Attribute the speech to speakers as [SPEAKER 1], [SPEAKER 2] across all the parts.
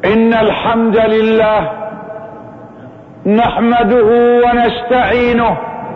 [SPEAKER 1] إن الحمد لله نحمده ونستعينه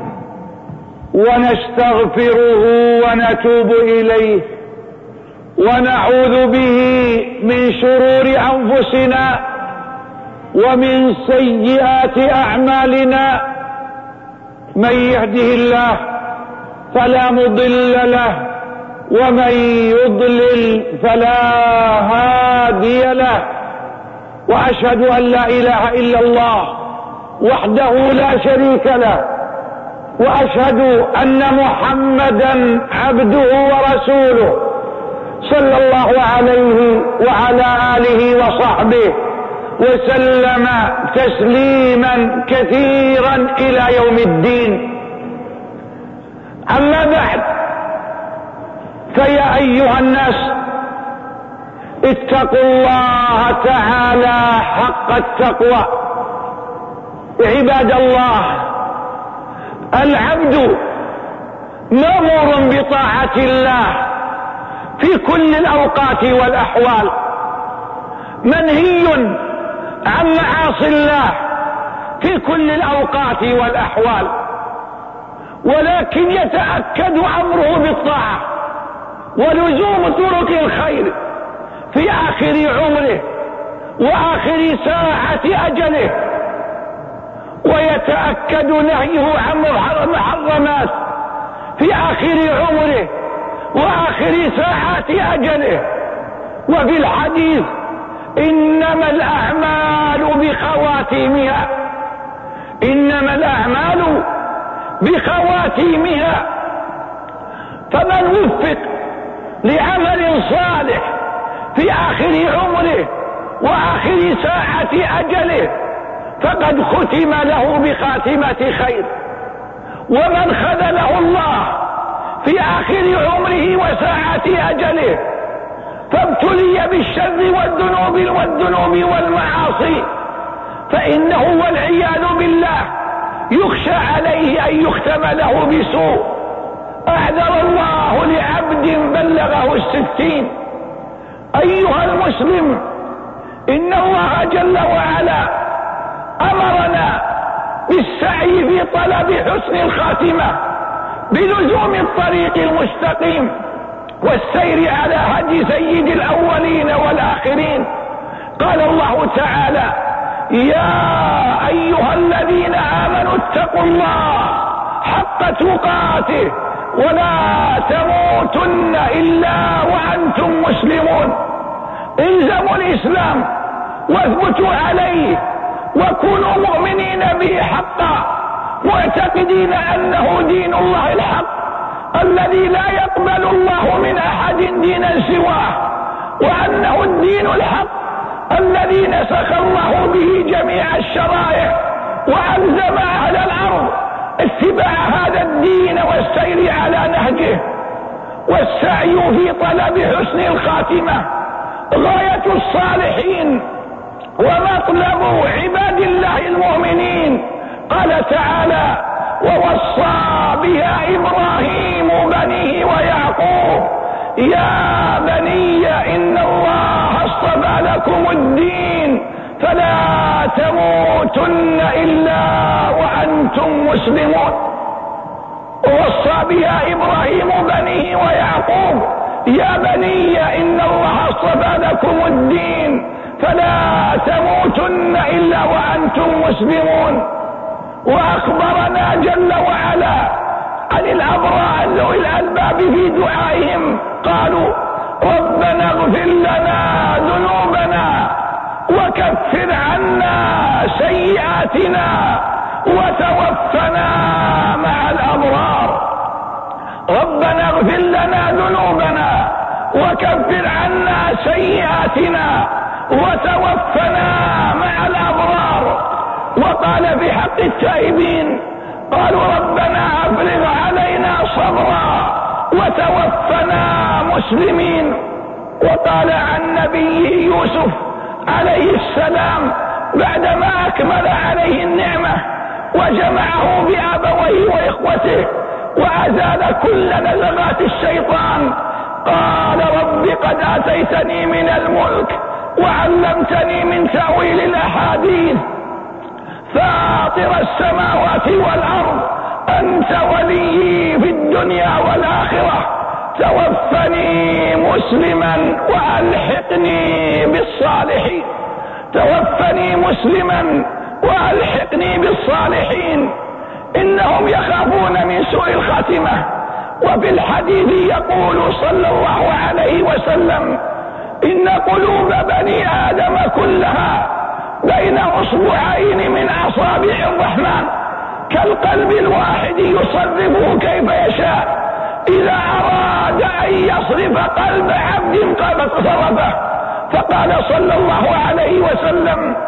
[SPEAKER 1] ونستغفره ونتوب إليه ونعوذ به من شرور أنفسنا ومن سيئات أعمالنا. من يهده الله فلا مضل له ومن يضلل فلا هادي له، وأشهد أن لا إله إلا الله وحده لا شريك له، وأشهد أن محمدا عبده ورسوله صلى الله عليه وعلى آله وصحبه وسلم تسليما كثيرا إلى يوم الدين. أما بعد، فيا أيها الناس اتقوا الله تعالى حق التقوى. عباد الله، العبد مأمور بطاعة الله في كل الأوقات والأحوال، منهي عن معاصي الله في كل الأوقات والأحوال، ولكن يتأكد أمره بالطاعة ولزوم طرق الخير في آخر عمره وآخر ساعة أجله، ويتأكد نهيه عن محرمات في آخر عمره وآخر ساعات أجله. وفي الحديث: إنما الأعمال بخواتيمها، إنما الأعمال بخواتيمها. فمن وفق لعمل صالح في آخر عمره وآخر ساعة أجله فقد ختم له بخاتمة خير، ومن خذله الله في آخر عمره وساعة أجله فابتلي بالشر والذنوب والمعاصي فإنه والعياذ بالله يخشى عليه أن يختم له بسوء. أعذر الله لعبد بلغه 60. أيها المسلم، إن الله جل وعلا أمرنا بالسعي في طلب حسن الخاتمة بلزوم الطريق المستقيم والسير على هدي سيد الأولين والآخرين. قال الله تعالى: يا أيها الذين آمنوا اتقوا الله حق تقاته ولا تموتن إلا وأنتم مسلمون. الزموا الإسلام واثبتوا عليه وكونوا مؤمنين به حقا، معتقدين أنه دين الله الحق الذي لا يقبل الله من أحد دينا سواه، وأنه الدين الحق الذي نسخ الله به جميع الشرائع وألزم أهل الأرض اتباع هذا الدين والسير على نهجه. والسعي في طلب حسن الخاتمة غاية الصالحين ومطلب عباد الله المؤمنين. قال تعالى: ووصى بها إبراهيم بنيه ويعقوب يا بني إن الله اصطفى لكم الدين فلا تموتن إلا وأنتم مسلمون. ووصى بها إبراهيم بنيه ويعقوب يا بني إن الله اصطفى لكم الدين فلا تموتن إلا وأنتم مسلمون. وأخبرنا جل وعلا عن الأبرار ذوي الألباب في دعائهم، قالوا: ربنا اغفر لنا ذنوبنا وكفر عنا سيئاتنا وتوفنا مع الأبرار. ربنا اغفر لنا ذنوبنا وكفر عنا سيئاتنا وتوفنا مع الأبرار. وقال في حق التائبين: قالوا ربنا أفرغ علينا صبرا وتوفنا مسلمين. وقال عن نبيه يوسف عليه السلام بعدما أكمل عليه النعمة وجمعه بأبويه وإخوته وأزال كل نزغات الشيطان، قال: رب قد آتيتني من الملك وعلمتني من الحديث: فاطر السماوات والأرض أنت وليي في الدنيا والآخرة، توفني مسلما وألحقني بالصالحين. توفني مسلما وألحقني بالصالحين. إنهم يخافون من سوء الخاتمة. وفي الحديث يقول صلى الله عليه وسلم: إن قلوب بني آدم كلها بين أصبعين من أصابع الرحمن كالقلب الواحد يصرفه كيف يشاء، إذا أراد أن يصرف قلب عبد قد صرفه. فقال صلى الله عليه وسلم: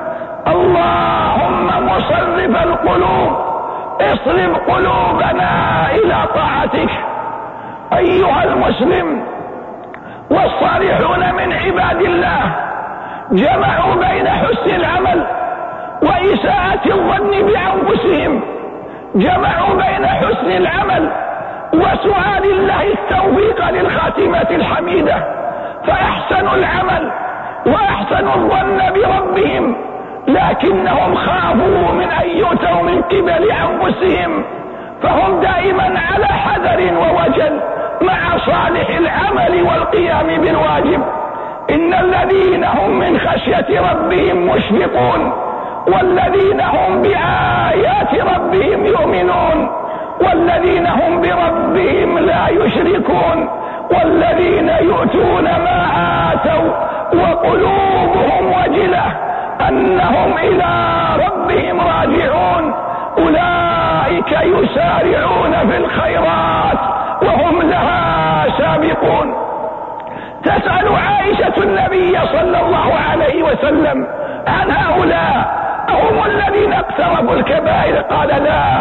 [SPEAKER 1] اللهم مصرف القلوب اصرف قلوبنا إلى طاعتك. أيها المسلم، والصالحون من عباد الله جمعوا بين حسن العمل وإساءة الظن بأنفسهم، جمعوا بين حسن العمل وسؤال الله التوفيق للخاتمة الحميدة، فأحسنوا العمل وأحسنوا الظن بربهم، لكنهم خافوا من أن يؤتوا من قبل أنفسهم، فهم دائما على حذر ووجل مع صالح العمل والقيام بالواجب. إن الذين هم من خشية ربهم مشفقون، والذين هم بآيات ربهم يؤمنون، والذين هم بربهم لا يشركون، والذين يؤتون ما آتوا وقلوبهم وجلة أنهم إلى ربهم راجعون، أولئك يسارعون في الخيرات وهم لها سابقون. تسأل عائشة النبي صلى الله عليه وسلم عن هؤلاء: هم الذين اقترفوا الكبائر؟ قال: لا،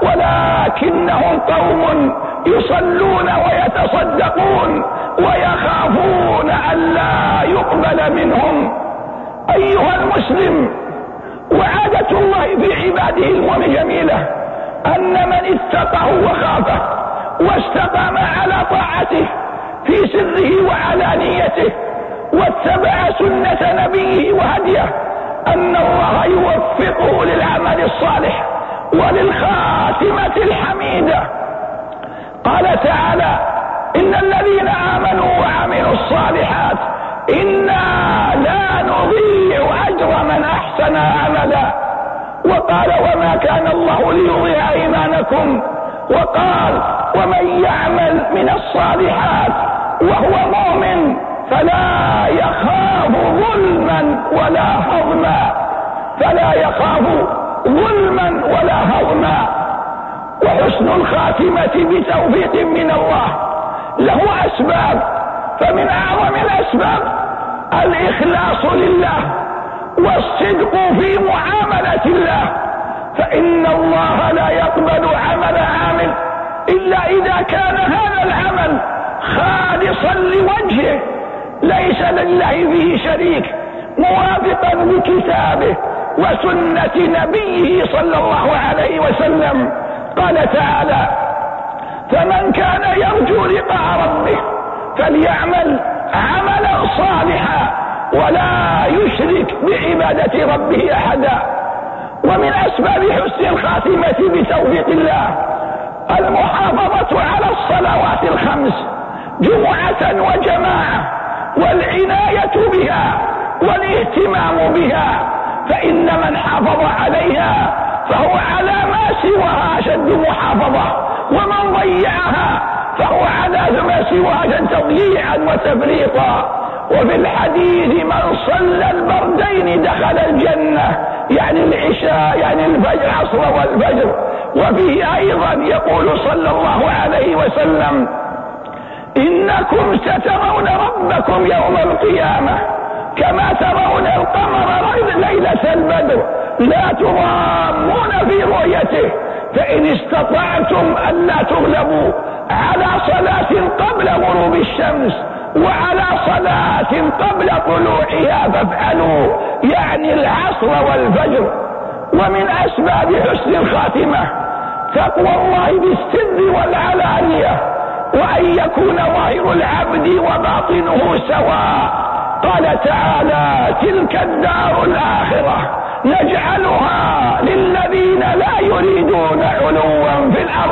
[SPEAKER 1] ولكنهم قوم يصلون ويتصدقون ويخافون ألا يقبل منهم. أيها المسلم، وعادة الله في عباده الأمم جميلة، أن من اتقاه وخافه واستقام على طاعته في سره وعلانيته واتبع سنة نبيه وهديه، أن الله يوفقه للعمل الصالح وللخاتمة الحميدة. قال تعالى: إن الذين آمنوا وعملوا الصالحات إنا لا نضيع أجر من أحسن عملا. وقال: وما كان الله ليضيع إيمانكم. وقال: ومن يعمل من الصالحات وهو مؤمن فلا يخاف ظلما ولا هضما. فلا يخاف ظلما ولا هضما. وحسن الخاتمة بتوفيق من الله له أسباب، فمن أعظم الأسباب الإخلاص لله والصدق في معاملة الله، فإن الله لا يقبل عمل عامل إلا إذا كان هذا العمل خالصا لوجهه، ليس لله فيه شريك، موافقا لكتابه وسنة نبيه صلى الله عليه وسلم. قال تعالى: فمن كان يرجو لقاء ربه فليعمل عملا صالحا ولا يشرك بعبادة ربه أحدا. ومن أسباب حسن الخاتمة بتوفيق الله المحافظة على الصلوات الخمس جمعة وجماعة، والعناية بها والاهتمام بها، فإن من حافظ عليها فهو على ما سواها أشد محافظة، ومن ضيعها فهو على ما سواها أشد تضييعا وتفريطا. وفي الحديث: من صلى البردين دخل الجنة، يعني العشاء، يعني العصر والفجر. وفيه أيضا يقول صلى الله عليه وسلم: إنكم سترون ربكم يوم القيامة كما ترون القمر ليلة البدر لا تضامون في رؤيته، فإن استطعتم ألا تغلبوا على صلاة قبل غروب الشمس وعلى صلاة قبل طلوعها فافعلوا، يعني العصر والفجر. ومن أسباب حسن الخاتمة تقوى الله بالسر والعلانية، وأن يكون ظاهر العبد وباطنه سواء. قال تعالى: تلك الدار الآخرة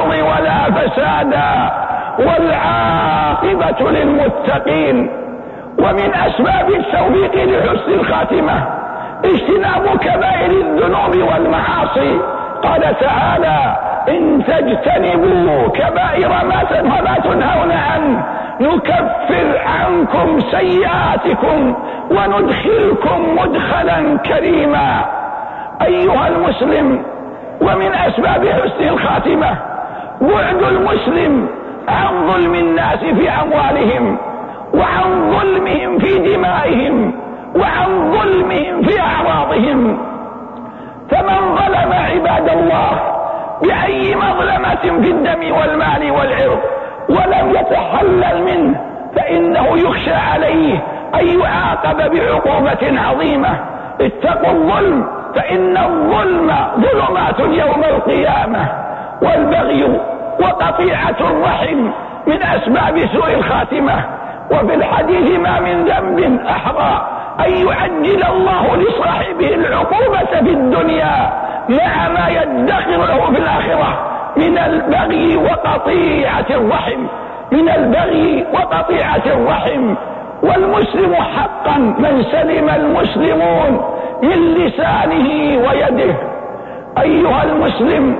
[SPEAKER 1] الأرض ولا فسادا، والعاقبة للمتقين. ومن أسباب التوفيق لحسن الخاتمة اجتناب كبائر الذنوب والمعاصي. قال تعالى: إن تجتنبوا كبائر ما تنهون عنه نكفر عنكم سيئاتكم وندخلكم مدخلا كريما. أيها المسلم، ومن أسباب حسن الخاتمة بعد المسلم عن ظلم الناس في أموالهم، وعن ظلمهم في دمائهم، وعن ظلمهم في أعراضهم. فمن ظلم عباد الله بأي مظلمة في الدم والمال والعرض ولم يتحلل منه فإنه يخشى عليه أن يعاقب بعقوبة عظيمة. اتقوا الظلم فإن الظلم ظلمات يوم القيامة. والبغي وقطيعة الرحم من أسباب سوء الخاتمة. وفي الحديث: ما من ذنب أحرى أن يعجل الله لصاحبه العقوبة في الدنيا مع ما يدخر له في الآخرة من البغي وقطيعة الرحم، من البغي وقطيعة الرحم. والمسلم حقا من سلم المسلمون من لسانه ويده. أيها المسلم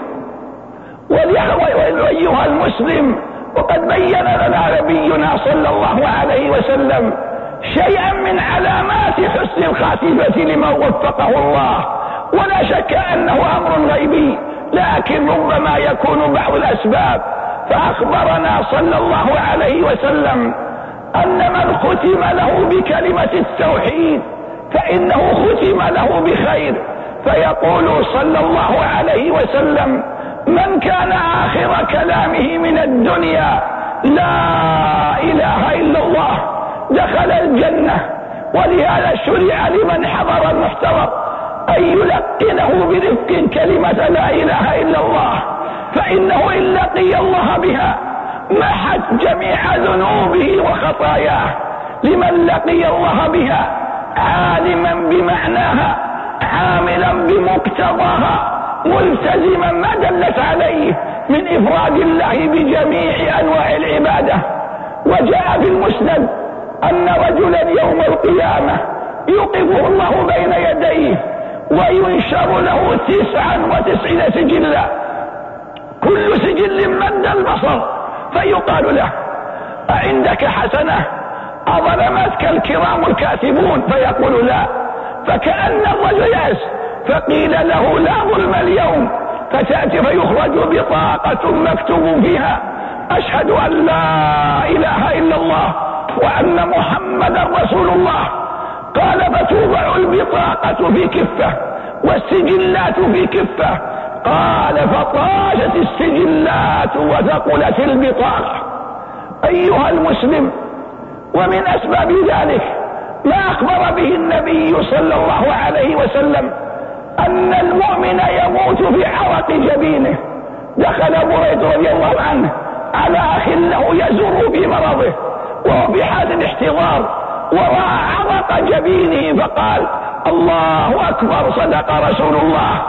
[SPEAKER 1] وقد بين لنا نبينا صلى الله عليه وسلم شيئا من علامات حسن الخاتمة لمن وفقه الله، ولا شك أنه أمر غيبي، لكن ربما يكون بعض الأسباب. فأخبرنا صلى الله عليه وسلم أن من ختم له بكلمة التوحيد فإنه ختم له بخير. فيقول صلى الله عليه وسلم: من كان آخر كلامه من الدنيا لا إله إلا الله دخل الجنة. ولهذا شرع لمن حضر المحتضر أن يلقنه برفق كلمة لا إله إلا الله، فإنه إن لقي الله بها محت جميع ذنوبه وخطاياه. لمن لقي الله بها عالما بمعناها، عاملا بمقتضاها، ملتزما ما دلت عليه من إفراد الله بجميع أنواع العبادة. وجاء في المسند أن رجلا يوم القيامة يوقفه الله بين يديه وينشر له 99 سجلا، كل سجل مد البصر، فيقال له: أعندك حسنة أظلمتك الكرام الكاتبون؟ فيقول: لا. فكأن الرجل يأس، فقيل له: لا ظلم اليوم. فتأتي فيخرج بطاقة مكتوب فيها: أشهد أن لا إله إلا الله وأن محمدا رسول الله. قال: فتوضع البطاقة في كفة والسجلات في كفة. قال: فطاشت السجلات وثقلت البطاقة. أيها المسلم، ومن أسباب ذلك ما أخبر به النبي صلى الله عليه وسلم أن المؤمن يموت في عرق جبينه. دخل بريد رضي الله عنه على أخ له يزور في مرضه وهو في حال الاحتضار، ورأى عرق جبينه فقال: الله أكبر، صدق رسول الله،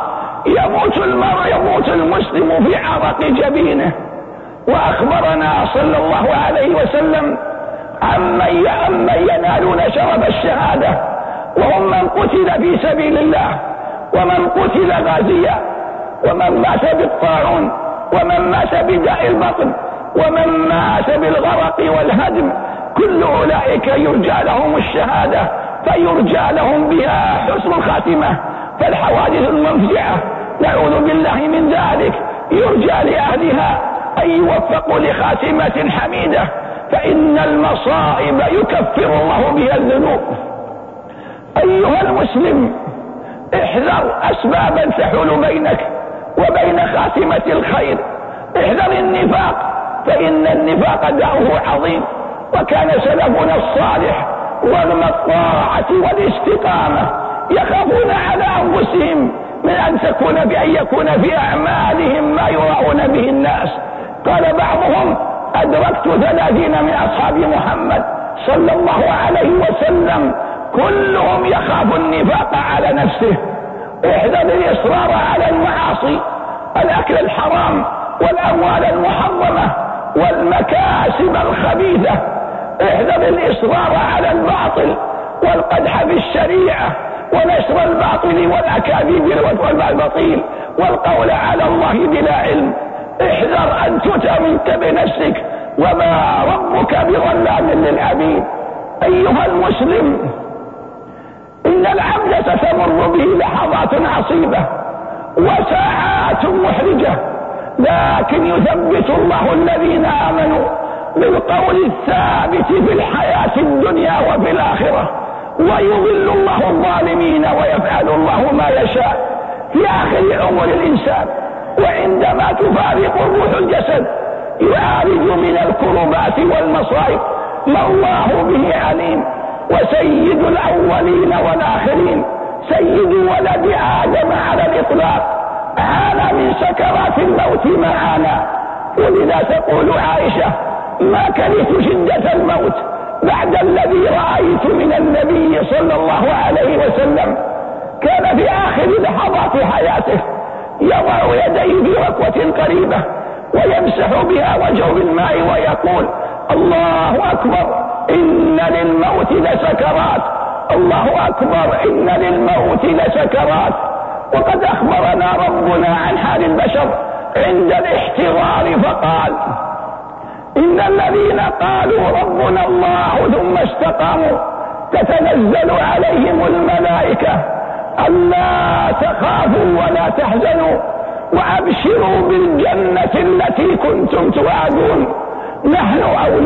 [SPEAKER 1] يموت المسلم في عرق جبينه. وأخبرنا صلى الله عليه وسلم عمن ينالون شرف الشهادة، وهم من قتل في سبيل الله، ومن قتل غازيا، ومن مات بالطاعون، ومن مات بداء البطن، ومن مات بالغرق والهدم. كل أولئك يرجى لهم الشهادة، فيرجى لهم بها حسن الخاتمة. فالحوادث المفجعة نعوذ بالله من ذلك يرجى لأهلها أن يوفقوا لخاتمة حميدة، فإن المصائب يكفر الله بها الذنوب. أيها المسلم، احذر أسبابا تحول بينك وبين خاتمة الخير. احذر النفاق، فإن النفاق داؤه عظيم. وكان سلفنا الصالح رغم الطاعة والاستقامة يخافون على أنفسهم من أن يكون في أعمالهم ما يراؤون به الناس. قال بعضهم: أدركت 30 من أصحاب محمد صلى الله عليه وسلم كلهم يخاف النفاق على نفسه. احذر الإصرار على المعاصي، الأكل الحرام، والأموال المحرمة والمكاسب الخبيثة. احذر الإصرار على الباطل والقدح في الشريعة ونشر الباطل والأكاذيب والباطيل والقول على الله بلا علم. احذر أن تتمنك بنفسك وما ربك بظلام للعبيد. أيها المسلم، إن العبد ستمر به لحظات عصيبة وساعات محرجة، لكن يثبت الله الذين آمنوا بالقول الثابت في الحياة الدنيا وفي الآخرة، ويضل الله الظالمين ويفعل الله ما يشاء في آخر عمر الإنسان. وعندما تفارق الروح الجسد يعالج من الكربات والمصائب ما الله به عليم. وسيد الأولين والآخرين سيد ولد آدم على الإطلاق عانى من سكرات الموت ما عانى. ولذا تقول عائشة: ما كرهت شدة الموت بعد الذي رأيت من النبي صلى الله عليه وسلم. كان في آخر لحظات حياته يضع يديه في ركوة قريبة ويمسح بها وجهه بالماء ويقول: الله أكبر إن للموت لسكرات، الله أكبر إن للموت لسكرات. وقد أخبرنا ربنا عن حال البشر عند الاحتضار فقال: إن الذين قالوا ربنا الله ثم استقاموا تتنزل عليهم الملائكة ألا تخافوا ولا تحزنوا وأبشروا بالجنة التي كنتم توعدون، نحن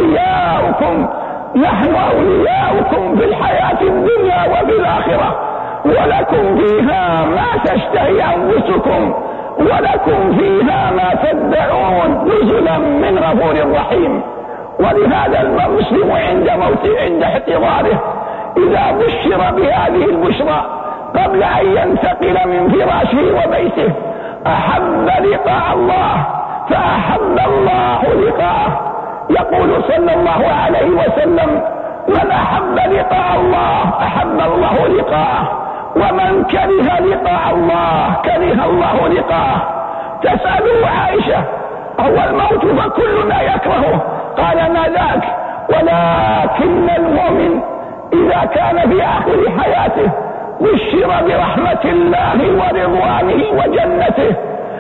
[SPEAKER 1] أولياؤكم في الحياة الدنيا وفي الآخرة، ولكم فيها ما تشتهي أنفسكم ولكم فيها ما تدعون، نزلا من غفور رحيم. ولهذا المسلم عند احتضاره إذا بشر بهذه البشرى قبل أن ينتقل من فراشه وبيته أحب لقاء الله فأحب الله لقاءه. يقول صلى الله عليه وسلم: من أحب لقاء الله أحب الله لقاءه، ومن كره لقاء الله كره الله لقاءه. تسأل عائشة: هو الموت فكلنا يكرهه؟ قال: ما ذاك، ولكن المؤمن إذا كان في آخر حياته بشر برحمة الله ورضوانه وجنته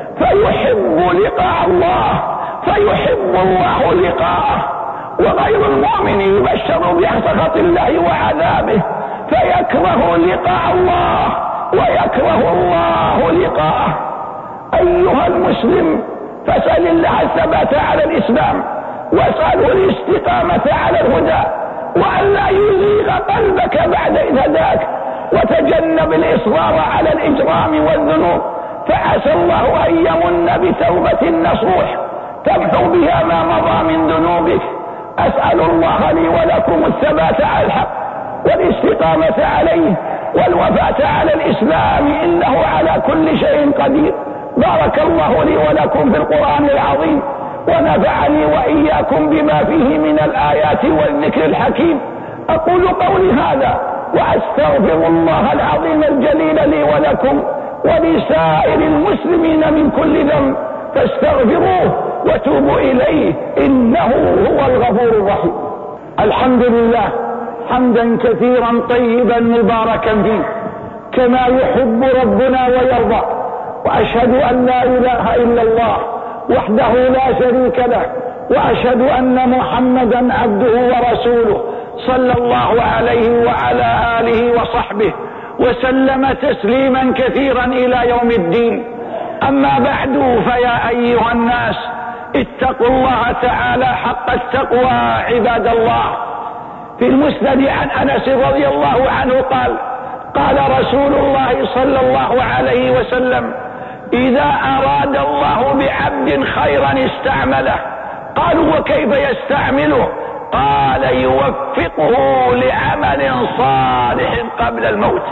[SPEAKER 1] فيحب لقاء الله فيحب الله لقاءه. وغير المؤمن يبشر بسخط الله وعذابه فيكره لقاء الله ويكره الله لقاءه. أيها المسلم، فاسأل الله الثبات على الإسلام واسأله الاستقامة على الهدى، وأن لا يزيغ قلبك بعد إذ هداك، وتجنب الإصرار على الإجرام والذنوب، فعسى الله أن يمن بتوبة نصوح تمحو بها ما مضى من ذنوبك. أسأل الله لي ولكم الثبات على الحق والاستقامة عليه والوفاة على الإسلام، إنه على كل شيء قدير. بارك الله لي ولكم في القرآن العظيم، ونفعني وإياكم بما فيه من الآيات والذكر الحكيم. أقول قولي هذا وأستغفر الله العظيم الجليل لي ولكم ولسائر المسلمين من كل ذنب، فاستغفروه وتوبوا إليه إنه هو الغفور الرحيم. الحمد لله حمدا كثيرا طيبا مباركا فيه كما يحب ربنا ويرضى، وأشهد أن لا إله إلا الله وحده لا شريك له، وأشهد أن محمدا عبده ورسوله صلى الله عليه وعلى آله وصحبه وسلم تسليما كثيرا إلى يوم الدين. أما بعد، فيا أيها الناس اتقوا الله تعالى حق التقوى عباد الله. في المسند عن أنس رضي الله عنه قال: قال رسول الله صلى الله عليه وسلم: إذا أراد الله بعبد خيرا استعمله. قالوا: وكيف يستعمله؟ قال: يوفقه لعمل صالح قبل الموت،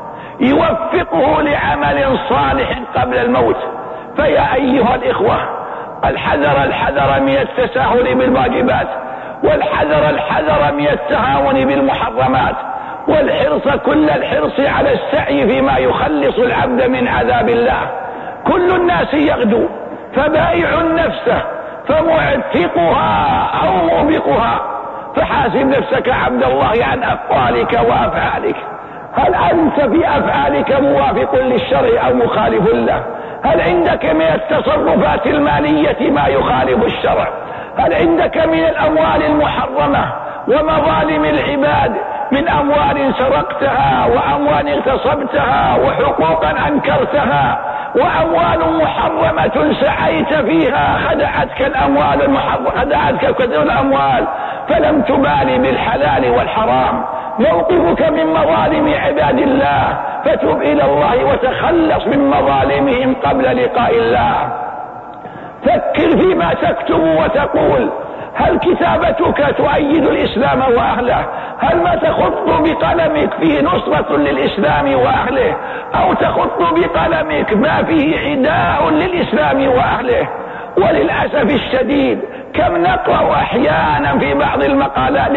[SPEAKER 1] يوفقه لعمل صالح قبل الموت. فيا أيها الإخوة، الحذر من التساهل بالواجبات، والحذر من التهاون بالمحرمات، والحرص كل الحرص على السعي فيما يخلص العبد من عذاب الله. كل الناس يغدو فبائع نفسه فمعتقها أو موبقها. فحاسب نفسك عبد الله عن أقوالك وأفعالك، هل أنت في أفعالك موافق للشرع أو مخالف له؟ هل عندك من التصرفات المالية ما يخالف الشرع؟ هل عندك من الأموال المحرمة ومظالم العباد من أموال سرقتها وأموال اغتصبتها وحقوقا أنكرتها وأموال محرمة سعيت فيها، خدعتك الأموال المحرمة، خدعتك كثير الأموال فلم تبالي بالحلال والحرام؟ موقفك من مظالم عباد الله، فتب إلى الله وتخلص من مظالمهم قبل لقاء الله. فكر فيما تكتب وتقول، هل كتابتك تؤيد الإسلام وأهله؟ هل ما تخط بقلمك فيه نصرة للإسلام وأهله، أو تخط بقلمك ما فيه عداء للإسلام وأهله؟ وللأسف الشديد كم نقرأ أحيانا في بعض المقالات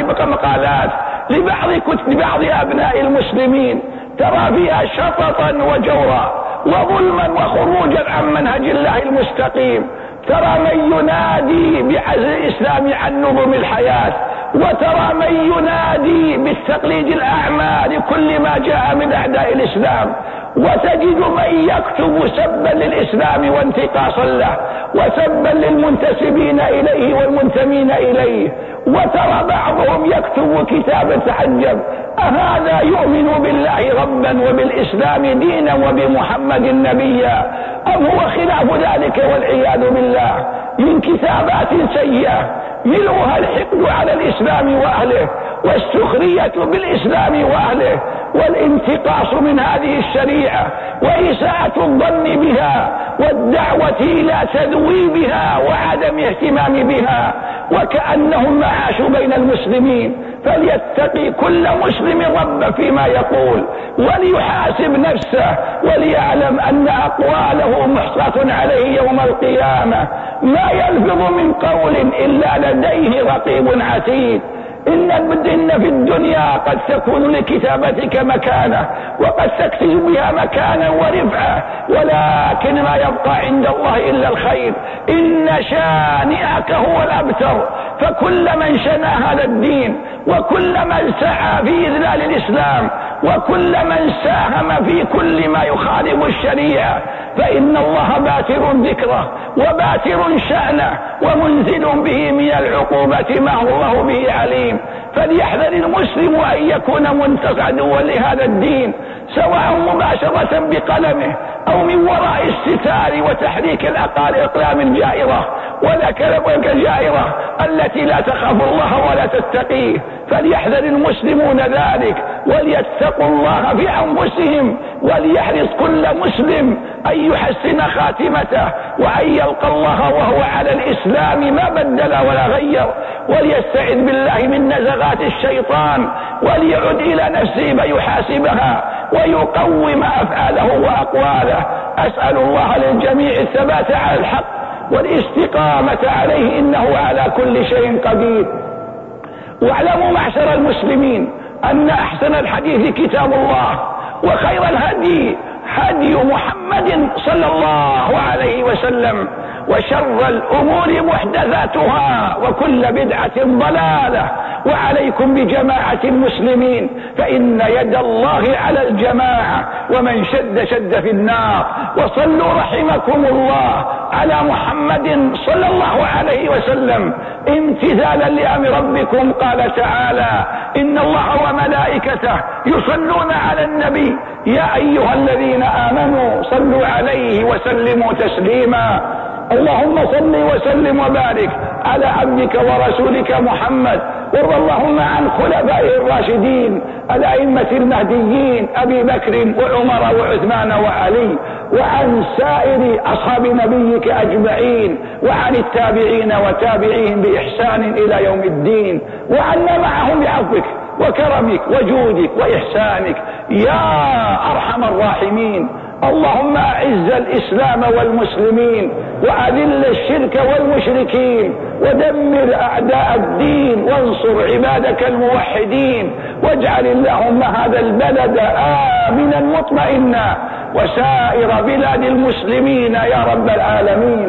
[SPEAKER 1] لبعض أبناء المسلمين ترى فيها شططا وجورا وظلما وخروجا عن منهج الله المستقيم. ترى من ينادي بعزل الإسلام عن نظم الحياة، وترى من ينادي بالتقليد الأعمى لكل ما جاء من أعداء الإسلام، وتجد من يكتب سبا للإسلام وانتقاصا له وسبا للمنتسبين إليه والمنتمين إليه. وترى بعضهم يكتب كتابا تعجب، أهذا يؤمن بالله ربا وبالإسلام دينا وبمحمد نبيا، أم هو خلاف ذلك والعياذ بالله؟ من كتابات سيئة ملؤها الحقد على الإسلام وأهله والسخرية بالإسلام وأهله والانتقاص من هذه الشريعة وإساءة الظن بها والدعوة إلى تذويبها وعدم اهتمام بها، وكأنهم معاشوا بين المسلمين. فليتقي كل مسلم رب فيما يقول وليحاسب نفسه وليعلم أن أقواله محصاة عليه يوم القيامة، ما يلفظ من قول إلا لديه رقيب عتيد. إن في الدنيا قد تكون لكتابتك مكانة وقد تكتب بها مكانا ورفعة، ولكن ما يبقى عند الله إلا الخير. إن شانئك هو الأبتر. فكل من شنى هذا الدين وكل من سعى في إذلال الإسلام وكل من ساهم في كل ما يخالف الشريعة فإن الله باتر ذكره وباتر شأنه ومنزل به من العقوبة ما هو الله به عليم. فليحذر المسلم أن يكون منتصعا لهذا الدين، سواء مباشرة بقلمه أو من وراء الستار وتحريك الأقلام الجائرة الجائرة التي لا تخاف الله ولا تتقيه. فليحذر المسلمون ذلك وليتقوا الله في أنفسهم، وليحرص كل مسلم أن يحسن خاتمته وأن يلقى الله وهو على الإسلام ما بدل ولا غير، وليستعذ بالله من نزغات الشيطان وليعد إلى نفسه فيحاسبها ويقوم أفعاله وأقواله. أسأل الله للجميع الثبات على الحق والاستقامة عليه، إنه على كل شيء قدير. واعلموا معشر المسلمين أن أحسن الحديث كتاب الله، وخير الهدي هدي محمد صلى الله عليه وسلم، وشر الأمور محدثاتها وكل بدعة ضلالة. وعليكم بجماعة المسلمين فإن يد الله على الجماعة، ومن شد في النار. وصلوا رحمكم الله على محمد صلى الله عليه وسلم امتثالا لأمر ربكم. قال تعالى: إن الله وملائكته يصلون على النبي يا أيها الذين آمنوا صلوا عليه وسلموا تسليما. اللهم صل وسلم وبارك على عبدك ورسولك محمد، وارض اللهم عن خلفائه الراشدين الأئمة المهديين أبي بكر وعمر وعثمان وعلي، وعن سائر أصحاب نبيك أجمعين، وعن التابعين وتابعين بإحسان إلى يوم الدين، وعنا معهم بعفوك وكرمك وجودك وإحسانك يا أرحم الراحمين. اللهم أعز الإسلام والمسلمين وأذل الشرك والمشركين ودمر أعداء الدين وانصر عبادك الموحدين، واجعل اللهم هذا البلد آمنا مطمئنا وسائر بلاد المسلمين يا رب العالمين.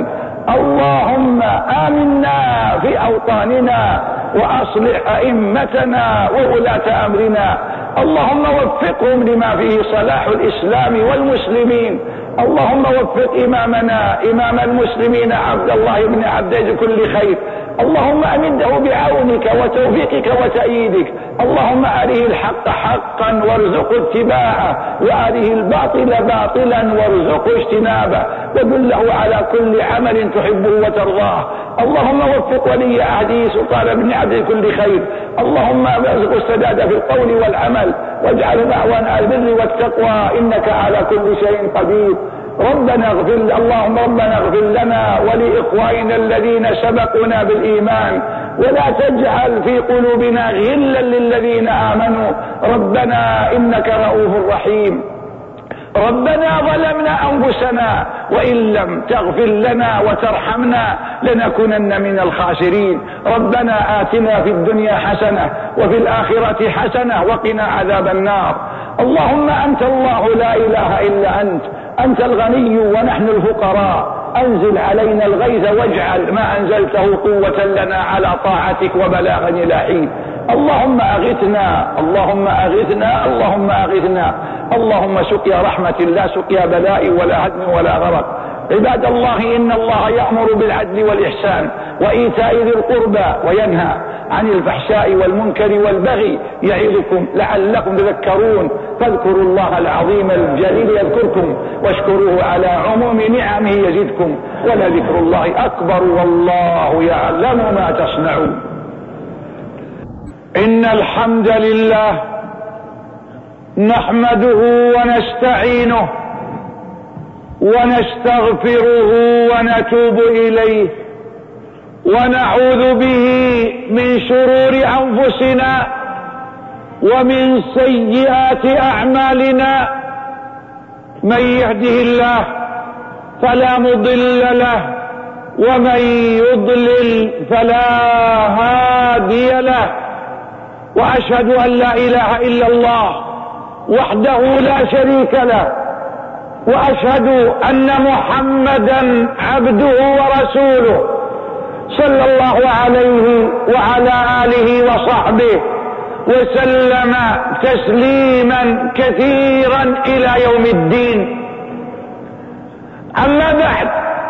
[SPEAKER 1] اللهم آمنا في أوطاننا وأصلح أئمتنا وولاة أمرنا، اللهم وفقهم لما فيه صلاح الإسلام والمسلمين. اللهم وفق إمامنا إمام المسلمين عبد الله بن عبد كل خير، اللهم أمده بعونك وتوفيقك وتأييدك. اللهم أره الحق حقا وارزق اتباعه، وأره الباطل باطلا وارزق اجتنابه، ودله على كل عمل تحبه وترضاه. اللهم وفق ولي عهده سلطان بن عبد كل خير، اللهم ارزق السداد في القول والعمل، واجعل معوان البر والتقوى، إنك على كل شيء قدير. اللهم ربنا اغفر لنا ولإخواننا الذين سبقونا بالإيمان، ولا تجعل في قلوبنا غلا للذين آمنوا، ربنا إنك رؤوف رحيم. ربنا ظلمنا أنفسنا وإن لم تغفر لنا وترحمنا لنكونن من الخاسرين. ربنا آتنا في الدنيا حسنة وفي الآخرة حسنة وقنا عذاب النار. اللهم أنت الله لا إله إلا أنت الغني ونحن الفقراء، أنزل علينا الغيث واجعل ما أنزلته قوة لنا على طاعتك وبلاغا إلى حين. اللهم أغثنا اللهم أغثنا اللهم أغثنا، اللهم سقيا رحمة لا سقيا بلاء ولا هدم ولا غرق. عباد الله، إن الله يأمر بالعدل والإحسان وإيتاء ذي القربى وينهى عن الفحشاء والمنكر والبغي يعظكم لعلكم تذكرون. فاذكروا الله العظيم الجليل يذكركم، واشكروه على عموم نعمه يزدكم، ولذكر الله أكبر والله يعلم ما تصنعون. إن الحمد لله نحمده ونستعينه ونستغفره ونتوب إليه، ونعوذ به من شرور أنفسنا ومن سيئات أعمالنا. من يهده الله فلا مضل له، ومن يضلل فلا هادي له. وأشهد أن لا إله إلا الله وحده لا شريك له، وأشهد أن محمدا عبده ورسوله صلى الله عليه وعلى آله وصحبه وسلم تسليما كثيرا إلى يوم الدين. أما بعد،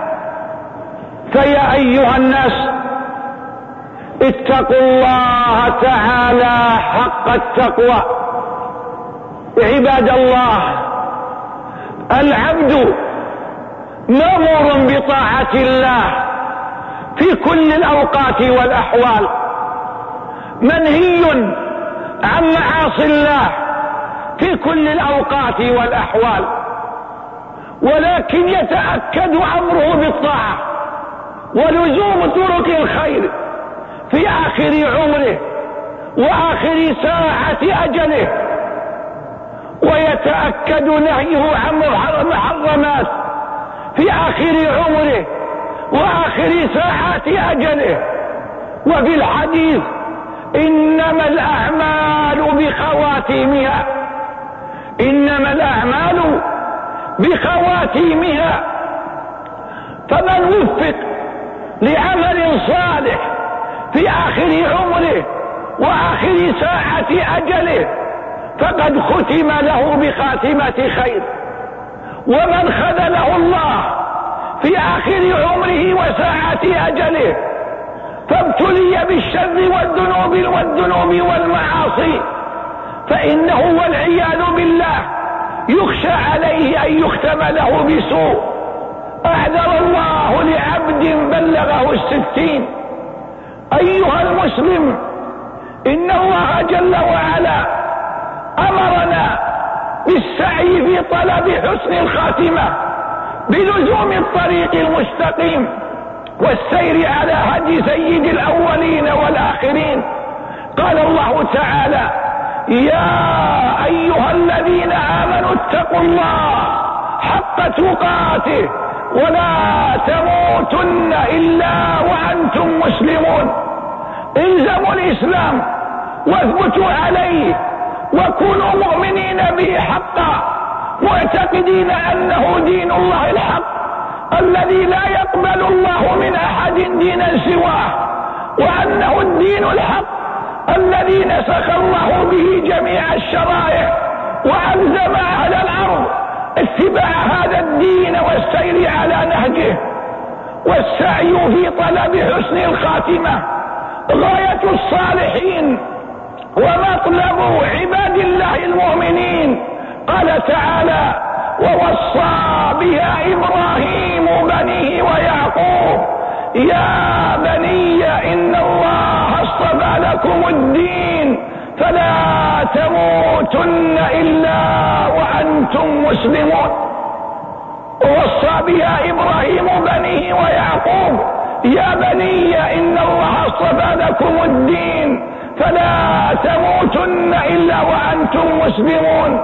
[SPEAKER 1] فيا أيها الناس اتقوا الله تعالى حق التقوى. عباد الله، العبد مأمور بطاعة الله في كل الأوقات والأحوال، منهي عن معاصي الله في كل الأوقات والأحوال، ولكن يتأكد أمره بالطاعة ولزوم طرق الخير في آخر عمره وآخر ساعة أجله، ويتأكد نهيه عن محرمات في آخر عمره وآخر ساعات أجله. وفي الحديث: إنما الأعمال بخواتيمها، إنما الأعمال بخواتيمها. فمن وفق لعمل صالح في آخر عمره وآخر ساعة أجله فقد ختم له بخاتمة خير، ومن خذله الله في آخر عمره وساعة أجله فابتلي بالشر والذنوب والمعاصي فإنه والعياذ بالله يخشى عليه أن يختم له بسوء. أعذر الله لعبد بلغه 60. أيها المسلم، إن الله جل وعلا أمرنا بالسعي في طلب حسن الخاتمة بلزوم الطريق المستقيم والسير على هدي سيد الأولين والآخرين. قال الله تعالى: يا أيها الذين آمنوا اتقوا الله حق تقاته ولا تموتن إلا وأنتم مسلمون. الزموا الإسلام واثبتوا عليه وكونوا مؤمنين به حقا، معتقدين أنه دين الله الحق الذي لا يقبل الله من أحد دينا سواه، وأنه الدين الحق الذي نسخ الله به جميع الشرائع وألزم أهل الأرض اتباع هذا الدين والسير على نهجه والسعي في طلب حسن الخاتمة غاية الصالحين ومطلب عباد الله المؤمنين. قال تعالى: ووصى بها إبراهيم بنيه ويعقوب يا بني إن الله اصطفى لكم الدين فلا تموتن إلا وأنتم مسلمون. ووصى بها إبراهيم بنيه ويعقوب يا بني إن الله اصطفى لكم الدين فلا تموتن إلا وأنتم مسلمون.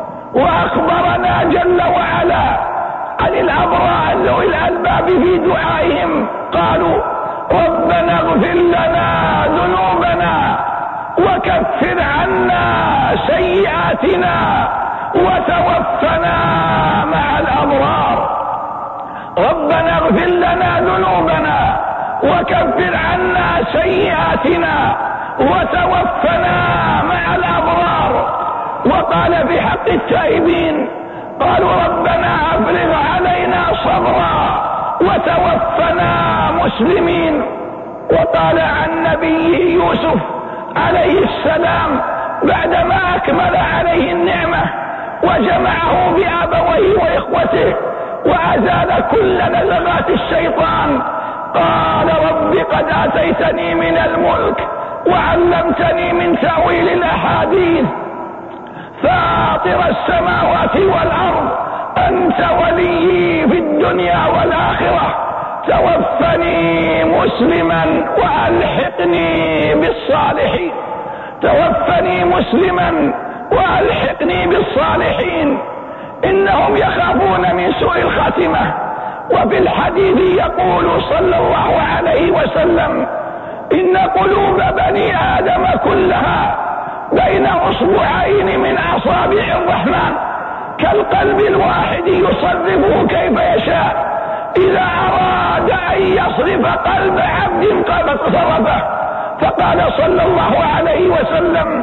[SPEAKER 1] وأخبرنا جل وعلا عن الأبرار ذوي الألباب في دعائهم، قالوا: ربنا اغفر لنا ذنوبنا وكفر عنا سيئاتنا وتوفنا مع الأبرار. ربنا اغفر لنا ذنوبنا وكفر عنا سيئاتنا وتوفنا مع الأبرار. وقال في حق التائبين: قالوا ربنا أفرغ علينا صبرا وتوفنا مسلمين. وقال عن نبيه يوسف عليه السلام بعدما أكمل عليه النعمة وجمعه بأبويه وإخوته وأزال كل نزغات الشيطان، قال: رب قد آتيتني من الملك وعلمتني من تأويل الأحاديث فاطر السماوات والأرض أنت وليي في الدنيا والآخرة توفني مسلما وألحقني بالصالحين. توفني مسلما وألحقني بالصالحين. إنهم يخافون من سوء الخاتمة. وفي الحديث يقول صلى الله عليه وسلم: إن قلوب بني آدم كلها بين أصبعين من أصابع الرحمن كالقلب الواحد يصرفه كيف يشاء، إذا أراد أن يصرف قلب عبد قد صرفه. فقال صلى الله عليه وسلم: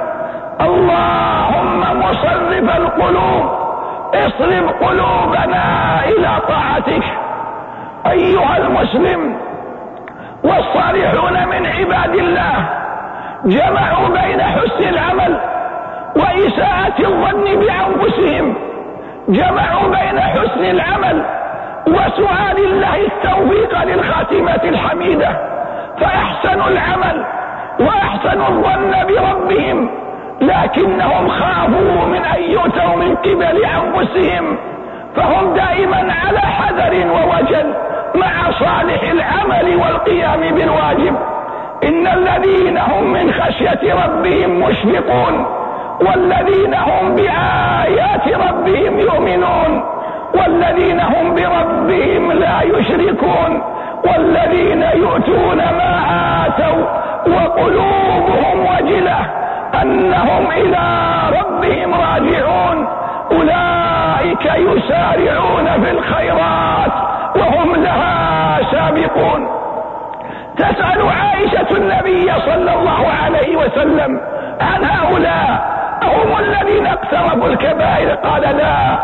[SPEAKER 1] اللهم مصرف القلوب اصرف قلوبنا إلى طاعتك. أيها المسلم، والصالحون من عباد الله جمعوا بين حسن العمل وإساءة الظن بأنفسهم، جمعوا بين حسن العمل وسؤال الله التوفيق للخاتمة الحميدة، فأحسنوا العمل وأحسنوا الظن بربهم، لكنهم خافوا من أن يؤتوا من قبل أنفسهم، فهم دائما على حذر ووجل مع صالح العمل والقيام بالواجب. إن الذين هم من خشية ربهم مشفقون، والذين هم بآيات ربهم يؤمنون، والذين هم بربهم لا يشركون، والذين يؤتون ما آتوا وقلوبهم وجلة أنهم إلى ربهم راجعون، أولئك يسارعون في الخيرات وهم لها سابقون. تسأل عائشة النبي صلى الله عليه وسلم عن هؤلاء: هم الذين اقترفوا الكبائر؟ قال: لا،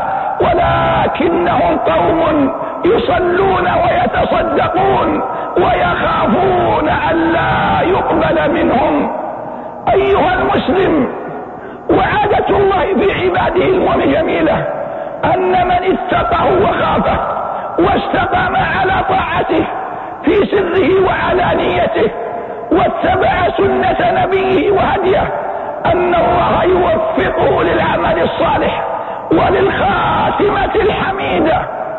[SPEAKER 1] ولكنهم قوم يصلون ويتصدقون ويخافون ألا يقبل منهم. أيها المسلم، وعادة الله في عباده المؤمن جميلة، أن من اتقاه وخافه واستقام على طاعته في سره وعلانيته واتبع سنة نبيه وهديه، أن الله يوفقه للعمل الصالح وللخاتمة الحميدة.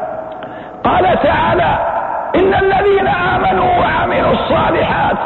[SPEAKER 1] قال تعالى: إن الذين آمنوا وعملوا الصالحات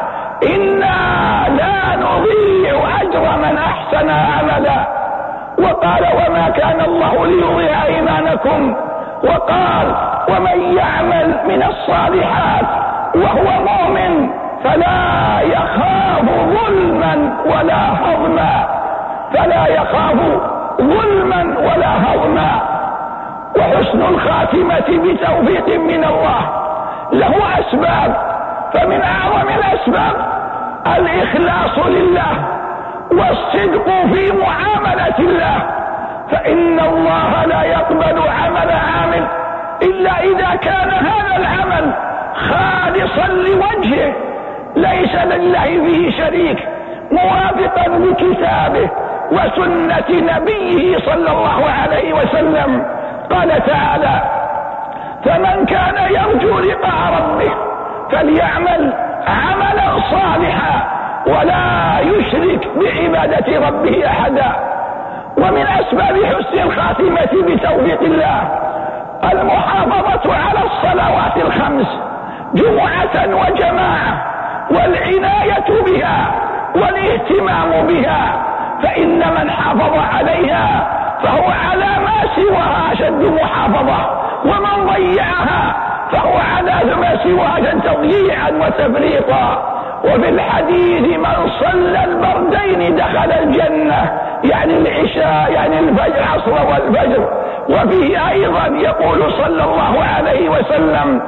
[SPEAKER 1] إنا لا نضيع أجر من أحسن عملا. وقال: وما كان الله ليضيع إيمانكم. وقال: ومن يعمل من الصالحات وهو مؤمن فلا يخاف ظلما ولا هضما. فلا يخاف ظلما ولا هضما. وحسن الخاتمة بتوفيق من الله له أسباب، فمن أعظم الأسباب الإخلاص لله والصدق في معاملة الله، فإن الله لا يقبل عمل عامل إلا إذا كان هذا العمل خالصا لوجهه ليس لله فيه شريك، موافقا لكتابه وسنة نبيه صلى الله عليه وسلم. قال تعالى: فمن كان يرجو لقاء ربه فليعمل عملا صالحا ولا يشرك بعبادة ربه أحدا. ومن أسباب حسن الخاتمة بتوفيق الله المحافظة على الصلوات الخمس جمعة وجماعة، والعناية بها والاهتمام بها، فإن من حافظ عليها فهو على ما سواها أشد محافظة، ومن ضيعها فهو على ما سواها أشد تضييعا وتفريطا. وفي الحديث: من صلى البردين دخل الجنة، يعني العشاء يعني الفجر، عصر والفجر. وفيه أيضا يقول صلى الله عليه وسلم: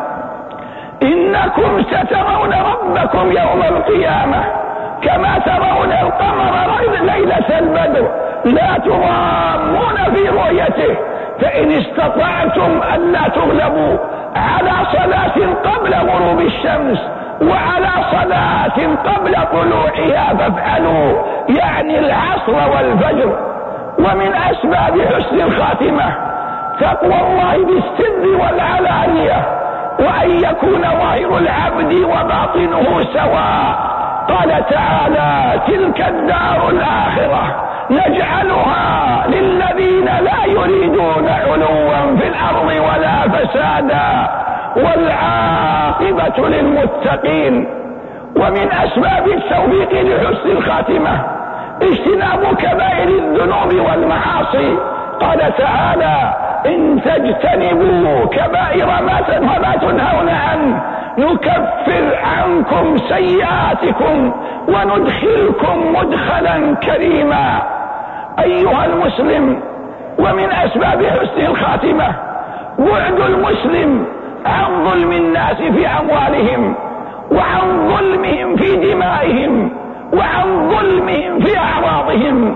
[SPEAKER 1] إنكم سترون ربكم يوم القيامة كما ترون القمر ليلة البدر لا تضامون في رؤيته، فإن استطعتم ألا تغلبوا على صلاة قبل غروب الشمس وعلى صلاة قبل طلوعها فافعلوا، يعني العصر والفجر. ومن أسباب حسن الخاتمة تقوى الله بالسر والعلانية، وأن يكون ظاهر العبد وباطنه سواء. قال تعالى: تلك الدار الآخرة نجعلها للذين لا يريدون علوا في الأرض ولا فسادا والعاقبة للمتقين. ومن أسباب التوفيق لحسن الخاتمة اجتناب كبائر الذنوب والمعاصي. قال تعالى: إن تجتنبوا كبائر ما تنهون عنه نكفر عنكم سيئاتكم وندخلكم مدخلا كريما. أيها المسلم، ومن أسباب حسن الخاتمة بعد المسلم عن ظلم الناس في أموالهم، وعن ظلمهم في دمائهم، وعن ظلمهم في أعراضهم.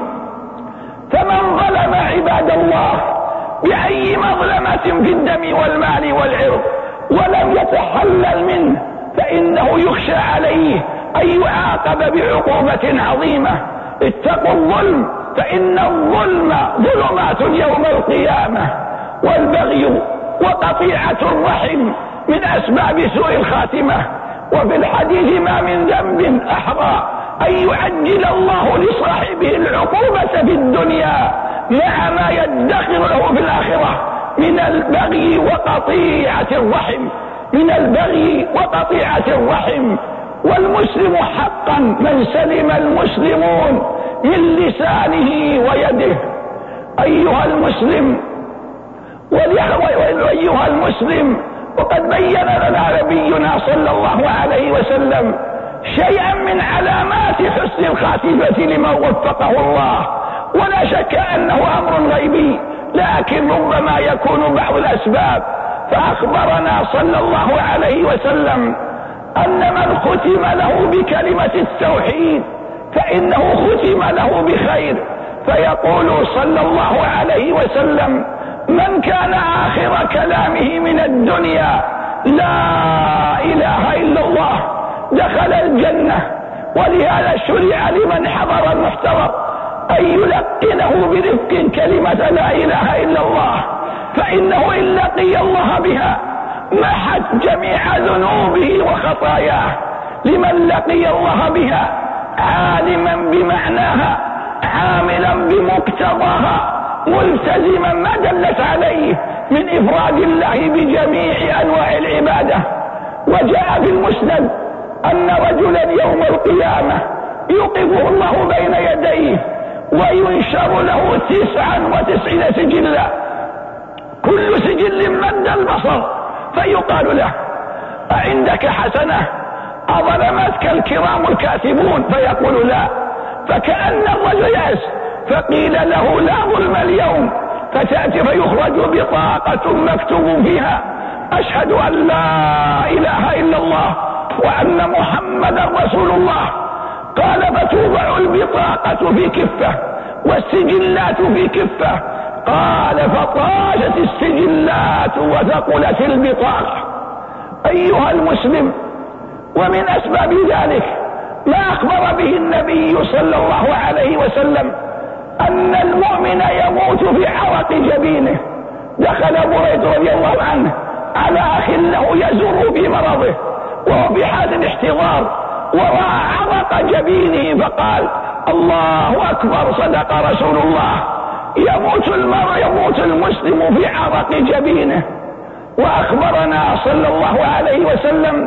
[SPEAKER 1] فمن ظلم عباد الله بأي مظلمة في الدم والمال والعرض ولم يتحلل منه فإنه يخشى عليه أن يعاقب بعقوبة عظيمة. اتقوا الظلم فإن الظلم ظلمات يوم القيامة. والبغي وقطيعة الرحم من أسباب سوء الخاتمة. وفي الحديث: ما من ذنب أحرى أن يعجل الله لصاحبه العقوبة في الدنيا مع ما يدخر له في الآخرة من البغي وقطيعة الرحم، من البغي وقطيعة الرحم. والمسلم حقا من سلم المسلمون من لسانه ويده. أيها المسلم وقد بين لنا نبينا صلى الله عليه وسلم شيئا من علامات حسن الخاتمة لمن وفقه الله، ولا شك أنه أمر غيبي، لكن ربما يكون بعض الأسباب. فأخبرنا صلى الله عليه وسلم أن من ختم له بكلمة التوحيد فإنه ختم له بخير، فيقول صلى الله عليه وسلم: من كان آخر كلامه من الدنيا لا إله إلا الله دخل الجنة. ولهذا شرع لمن حضر المحتضر أن يلقنه برفق كلمة لا إله إلا الله، فإنه إن لقي الله بها محت جميع ذنوبه وخطاياه. لمن لقي الله بها عالما بمعناها عاملا بمقتضاها ملتزما ما دلت عليه من إفراد الله بجميع أنواع العبادة. وجاء في المسند أن رجلا يوم القيامة يوقفه الله بين يديه وينشر له 99 سجلا، كل سجل مد البصر، فيقال له: أعندك حسنة؟ أظلمتك الكرام الكاتبون؟ فيقول: لا. فكأن الرجل يأس، فقيل له: لا ظلم اليوم، فتأتي فيخرج بطاقة مكتوب فيها أشهد أن لا إله إلا الله وأن محمدا رسول الله. قال فتوضع البطاقة في كفة والسجلات في كفة. قال فطاشت السجلات وثقلت البطاقة. أيها المسلم، ومن أسباب ذلك ما أخبر به النبي صلى الله عليه وسلم أن المؤمن يموت في عرق جبينه. دخل بريد رضي الله عنه على أخ له يزور في مرضه وهو في حال الاحتضار، ورأى عرق جبينه فقال الله أكبر، صدق رسول الله، يموت المسلم في عرق جبينه. وأخبرنا صلى الله عليه وسلم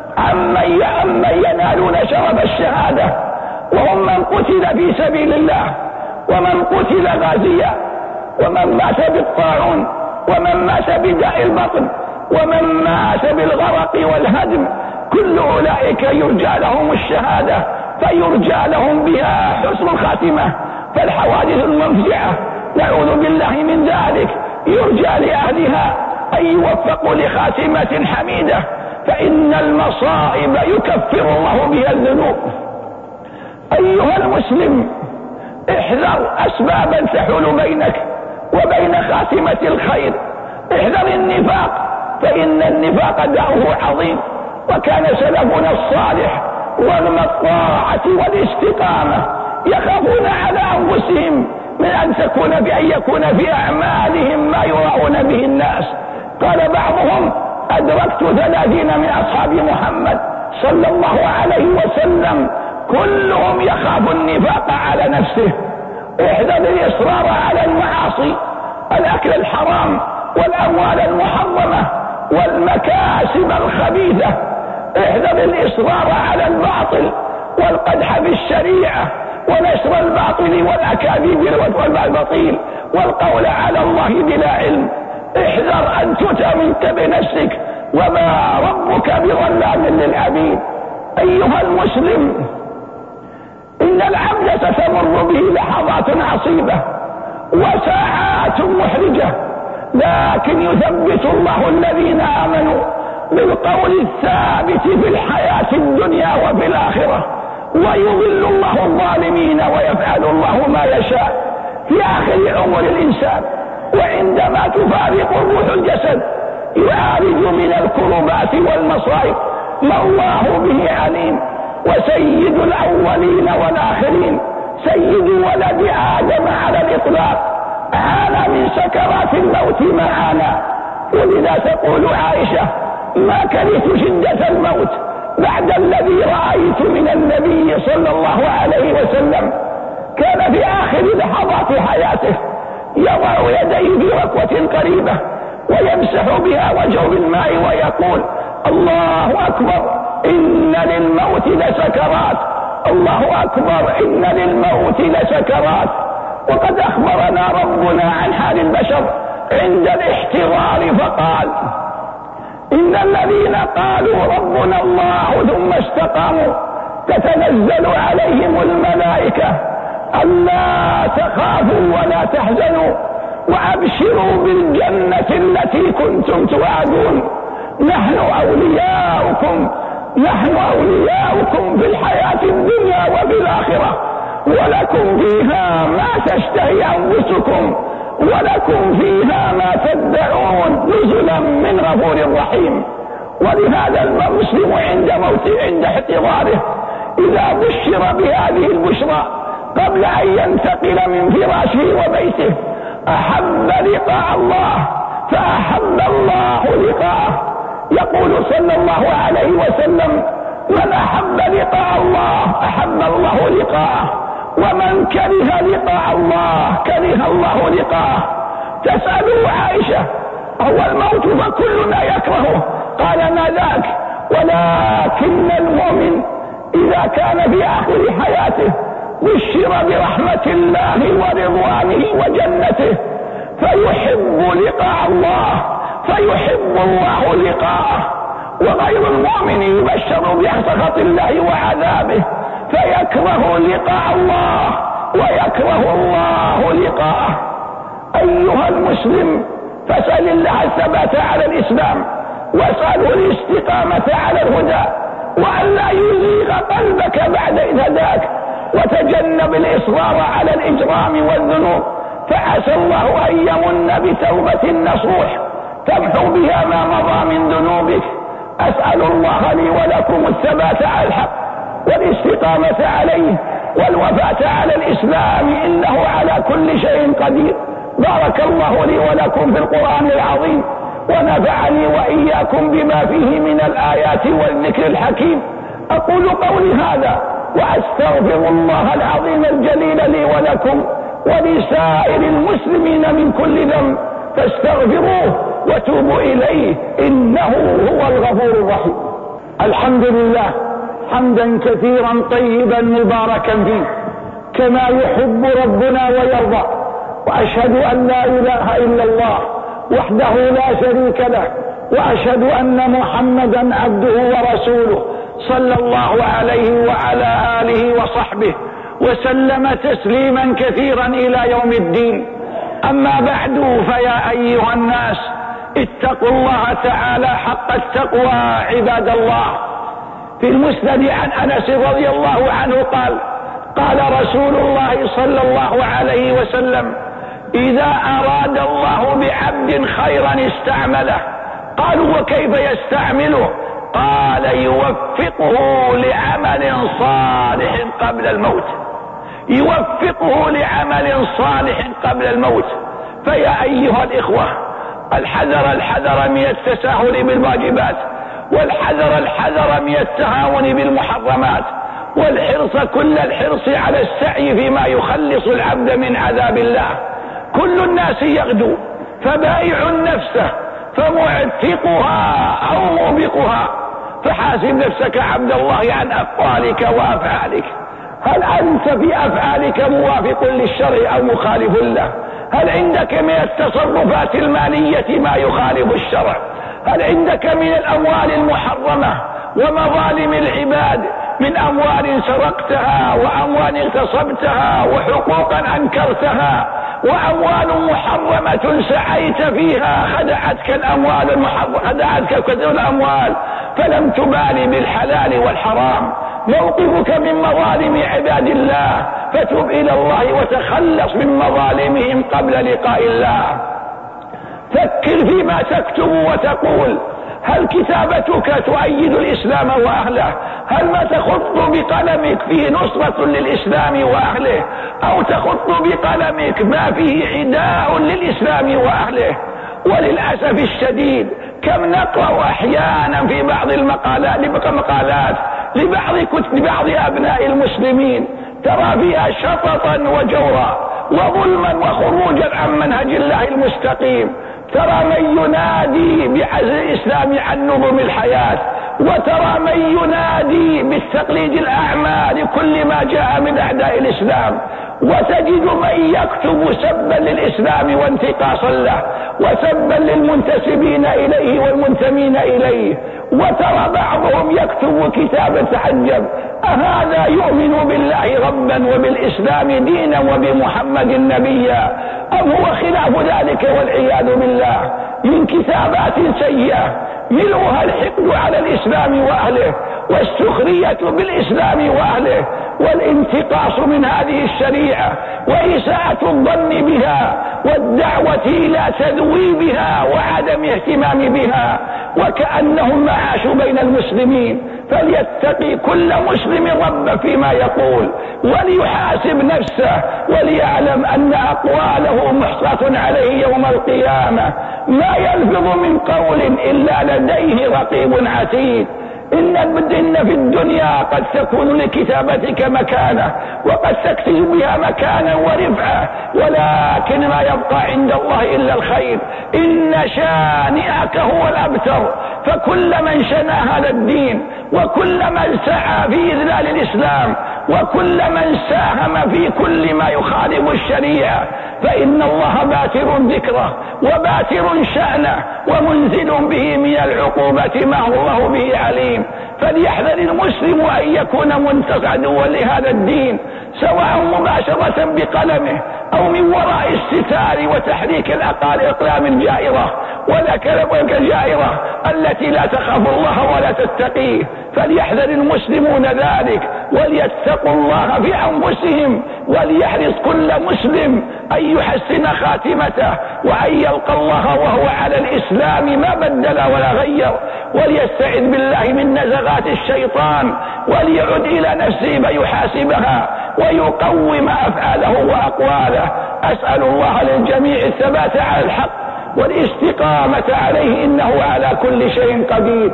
[SPEAKER 1] عمن ينالون شرف الشهادة، وهم من قتل في سبيل الله، ومن قتل غازيا، ومن مات بالطاعون، ومن مات بداء البطن، ومن مات بالغرق والهدم. كل أولئك يرجى لهم الشهادة، فيرجى لهم بها حسن الخاتمة. فالحوادث المفزعة نعوذ بالله من ذلك يرجى لأهلها أن يوفقوا لخاتمة حميدة، فإن المصائب يكفر الله بها الذنوب. أيها المسلم، احذر أسبابا تحول بينك وبين خاتمة الخير. احذر النفاق، فإن النفاق داؤه عظيم. وكان سلفنا الصالح رغم الطاعة والاستقامة يخافون على أنفسهم من أن يكون في أعمالهم ما يرون به الناس. قال بعضهم أدركت 30 من أصحاب محمد صلى الله عليه وسلم كلهم يخاف النفاق على نفسه. احذر الإصرار على المعاصي، الأكل الحرام والأموال المحرمة والمكاسب الخبيثة. احذر الإصرار على الباطل والقدح بالشريعة ونشر الباطل والأكاذيب والباطيل والقول على الله بلا علم. احذر أن تتمنك بنفسك، وما ربك بظلام للعبيد. أيها المسلم، إن العبد ستمر به لحظات عصيبة وساعات محرجة، لكن يثبت الله الذين آمنوا بالقول الثابت في الحياة الدنيا وفي الآخرة، ويضل الله الظالمين ويفعل الله ما يشاء في آخر عمر الإنسان. وعندما تفارق الروح الجسد يعالج من الكربات والمصائب ما الله به عليم. وسيد الأولين والآخرين سيد ولد آدم على الإطلاق عانى من سكرات الموت ما عانى. ولذا تقول عائشة ما كرهت شدة الموت بعد الذي رأيت من النبي صلى الله عليه وسلم. كان في آخر لحظات حياته يضع يديه في ركوة قريبة ويمسح بها وجهه بالماء ويقول الله أكبر إن للموت لسكرات، الله أكبر إن للموت لسكرات. وقد أخبرنا ربنا عن حال البشر عند الاحتضار فقال إن الذين قالوا ربنا الله ثم استقاموا تتنزل عليهم الملائكة ألا تخافوا ولا تحزنوا وأبشروا بالجنة التي كنتم توعدون. نحن أولياؤكم في الحياة الدنيا وفي الآخرة، ولكم فيها ما تشتهي أنفسكم ولكم فيها ما تدعون نزلا من غفور رحيم. ولهذا المسلم عند احتضاره إذا بشر بهذه البشرى قبل أن ينتقل من فراشه وبيته أحب لقاء الله فأحب الله لقاءه. يقول صلى الله عليه وسلم من أحب لقاء الله أحب الله لقاءه، ومن كره لقاء الله كره الله لقاءه. تسأله عائشة هو الموت فكلنا يكرهه؟ قال ما ذاك، ولكن المؤمن إذا كان في آخر حياته بشر برحمة الله ورضوانه وجنته فيحب لقاء الله، فيحب الله لقاءه. وغير المؤمن يبشر بسخط الله وعذابه فيكره لقاء الله ويكره الله لقاءه. أيها المسلم، فاسأل الله الثبات على الإسلام، واسأله الاستقامة على الهدى، وأن لا يزيغ قلبك بعد إذ هداك، وتجنب الإصرار على الإجرام والذنوب، فعسى الله أن يمن بتوبة نصوح تمحو بها ما مضى من ذنوبك. أسأل الله لي ولكم الثبات على الحق والاستقامة عليه والوفاة على الإسلام، إنه على كل شيء قدير. بارك الله لي ولكم في القرآن العظيم، ونفعني وإياكم بما فيه من الآيات والذكر الحكيم. أقول قولي هذا وأستغفر الله العظيم الجليل لي ولكم ولسائر المسلمين من كل ذنب، فاستغفروه وتوبوا إليه إنه هو الغفور الرحيم. الحمد لله حمدا كثيرا طيبا مباركا فيه كما يحب ربنا ويرضى، وأشهد أن لا إله إلا الله وحده لا شريك له، وأشهد أن محمدا عبده ورسوله صلى الله عليه وعلى آله وصحبه وسلم تسليما كثيرا إلى يوم الدين. أما بعد، فيا أيها الناس اتقوا الله تعالى حق التقوى عباد الله. في المسند عن أنس رضي الله عنه قال رسول الله صلى الله عليه وسلم: إذا أراد الله بعبد خيرا استعمله. قالوا: وكيف يستعمله؟ قال: يوفقه لعمل صالح قبل الموت. يوفقه لعمل صالح قبل الموت. فيا أيها الإخوة، الحذر من التساهل بالواجبات، والحذر من التهاون بالمحرمات، والحرص كل الحرص على السعي فيما يخلص العبد من عذاب الله. كل الناس يغدو، فبائع نفسه فمعتقها أو موبقها. فحاسب نفسك عبد الله عن أقوالك وأفعالك. هل أنت في أفعالك موافق للشرع أو مخالف له؟ هل عندك من التصرفات المالية ما يخالف الشرع؟ هل عندك من الأموال المحرمة ومظالم العباد من أموال سرقتها وأموال اغتصبتها وحقوقا أنكرتها وأموال محرمة سعيت فيها، خدعتك الأموال المحرمة، خدعتك كثير الأموال فلم تبالي بالحلال والحرام؟ موقفك من مظالم عباد الله، فتب إلى الله وتخلص من مظالمهم قبل لقاء الله. فكر فيما تكتب وتقول. هل كتابتك تؤيد الإسلام وأهله؟ هل ما تخط بقلمك فيه نصرة للإسلام وأهله، أو تخط بقلمك ما فيه عداء للإسلام وأهله؟ وللأسف الشديد كم نقرأ أحيانا في بعض المقالات لبعض أبناء المسلمين ترى فيها شططا وجورا وظلما وخروجا عن منهج الله المستقيم. ترى من ينادي بعزل الإسلام عن نظم الحياة، وترى من ينادي بالتقليد الأعمى لكل ما جاء من أعداء الإسلام، وتجد من يكتب سبا للإسلام وانتقاصا له وسبا للمنتسبين إليه والمنتمين إليه. وترى بعضهم يكتب كتابا تعجب: أهذا يؤمن بالله ربا وبالإسلام دينا وبمحمد نبيا، أم هو خلاف ذلك والعياذ بالله؟ من كتابات سيئة ملؤها الحقد على الإسلام وأهله، والسخرية بالإسلام وأهله، والانتقاص من هذه الشريعة، وإساءة الظن بها، والدعوة إلى تذويبها وعدم اهتمام بها، وكأنهم عاشوا بين المسلمين. فليتقي كل مسلم ربه فيما يقول، وليحاسب نفسه، وليعلم أن أقواله محصاة عليه يوم القيامة. ما يلفظ من قول إلا لديه رقيب عتيد. إن في الدنيا قد تكون لكتابتك مكانة، وقد تكتب بها مكانا ورفعة، ولكن ما يبقى عند الله إلا الخير. إن شانئك هو الأبتر. فكل من شنى هذا الدين، وكل من سعى في إذلال الإسلام، وكل من ساهم في كل ما يخالف الشريعة، فإن الله باتر ذكره وباتر شأنه ومنزل به من العقوبة ما هو الله به عليم. فليحذر المسلم أن يكون منتصعا لهذا الدين، سواء مباشرة بقلمه أو من وراء الستار وتحريك الأقلام الجائرة الجائرة التي لا تخاف الله ولا تتقيه. فليحذر المسلمون ذلك وليتقوا الله في أنفسهم، وليحرص كل مسلم أن يحسن خاتمته وأن يلقى الله وهو على الإسلام ما بدل ولا غير، وليستعذ بالله من نزغات الشيطان، وليعد إلى نفسه فيحاسبها ويقوم أفعاله وأقواله. أسأل الله للجميع الثبات على الحق والاستقامة عليه، إنه على كل شيء قدير.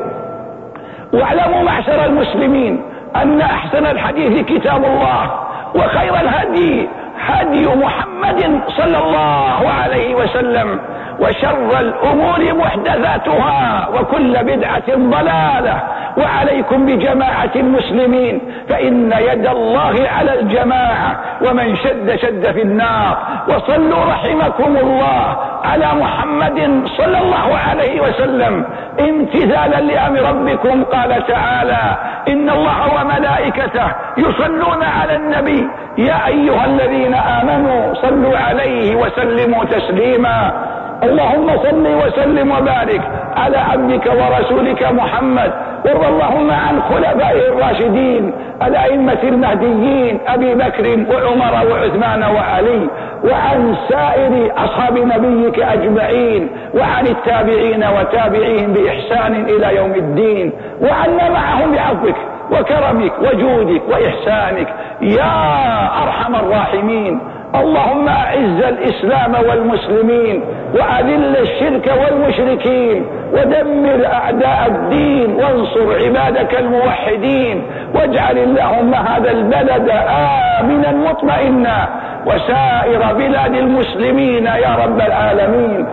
[SPEAKER 1] واعلموا معشر المسلمين أن أحسن الحديث كتاب الله، وخير الهدي هدي محمد صلى الله عليه وسلم، وشر الأمور محدثاتها وكل بدعة ضلالة. وعليكم بجماعة المسلمين فإن يد الله على الجماعة، ومن شد في النار. وصلوا رحمكم الله على محمد صلى الله عليه وسلم امتثالا لأمر ربكم. قال تعالى: إن الله وملائكته يصلون على النبي يا أيها الذين آمنوا صلوا عليه وسلموا تسليما. اللهم صل وسلم وبارك على عبدك ورسولك محمد، وارض اللهم عن خلفائه الراشدين الأئمة المهديين أبي بكر وعمر وعثمان وعلي، وعن سائر أصحاب نبيك أجمعين، وعن التابعين وتابعيهم بإحسان إلى يوم الدين، وعنا معهم بعفوك وكرمك وجودك وإحسانك يا أرحم الراحمين. اللهم أعز الإسلام والمسلمين، وأذل الشرك والمشركين، ودمر أعداء الدين، وانصر عبادك الموحدين، واجعل اللهم هذا البلد آمنا مطمئنا، وسائر بلاد المسلمين يا رب العالمين.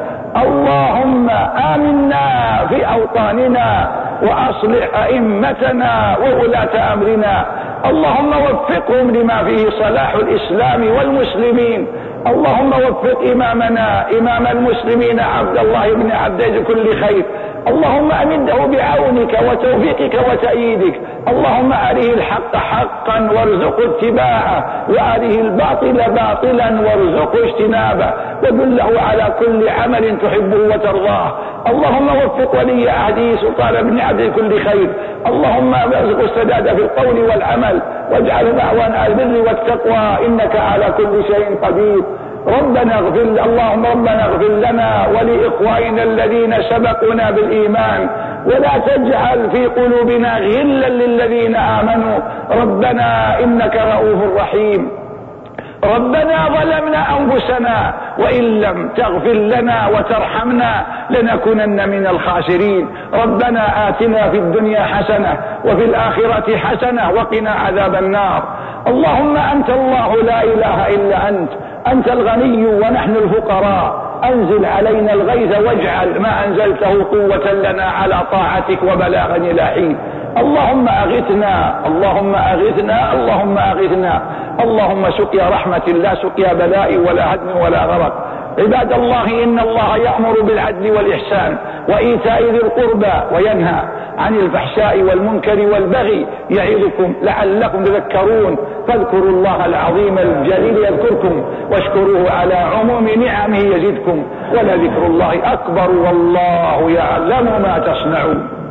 [SPEAKER 1] اللهم آمنا في أوطاننا، وأصلح أئمتنا وولاة أمرنا، اللهم وفقهم لما فيه صلاح الإسلام والمسلمين. اللهم وفق إمامنا إمام المسلمين عبد الله بن عبد كل خير، اللهم أمده بعونك وتوفيقك وتأييدك. اللهم أريه الحق حقا وارزقه اتباعه، وأريه الباطل باطلا وارزقه اجتنابه، ودله على كل عمل تحبه وترضاه. اللهم وفق ولي عهده سلطان بن عبد كل خير، اللهم ارزقه السداد في القول والعمل، واجعل دعوانا على البر والتقوى، إنك على كل شيء قدير. اللهم ربنا اغفر لنا ولإخواننا الذين سبقونا بالإيمان، ولا تجعل في قلوبنا غلا للذين آمنوا، ربنا إنك رؤوف رحيم. ربنا ظلمنا أنفسنا وإن لم تغفر لنا وترحمنا لنكونن من الخاسرين. ربنا آتنا في الدنيا حسنة وفي الآخرة حسنة وقنا عذاب النار. اللهم أنت الله لا إله إلا أنت الغني ونحن الفقراء، أنزل علينا الغيث واجعل ما أنزلته قوة لنا على طاعتك وبلاغا إلى حين. اللهم أغثنا اللهم أغثنا اللهم أغثنا، اللهم سقيا رحمة لا سقيا بلاء ولا هدم ولا غرق. عباد الله، إن الله يأمر بالعدل والإحسان وإيتاء ذي القربى وينهى عن الفحشاء والمنكر والبغي، يعظكم لعلكم تذكرون. فاذكروا الله العظيم الجليل يذكركم، واشكروه على عموم نعمه يزدكم، ولذكر الله أكبر والله يعلم ما تصنعون.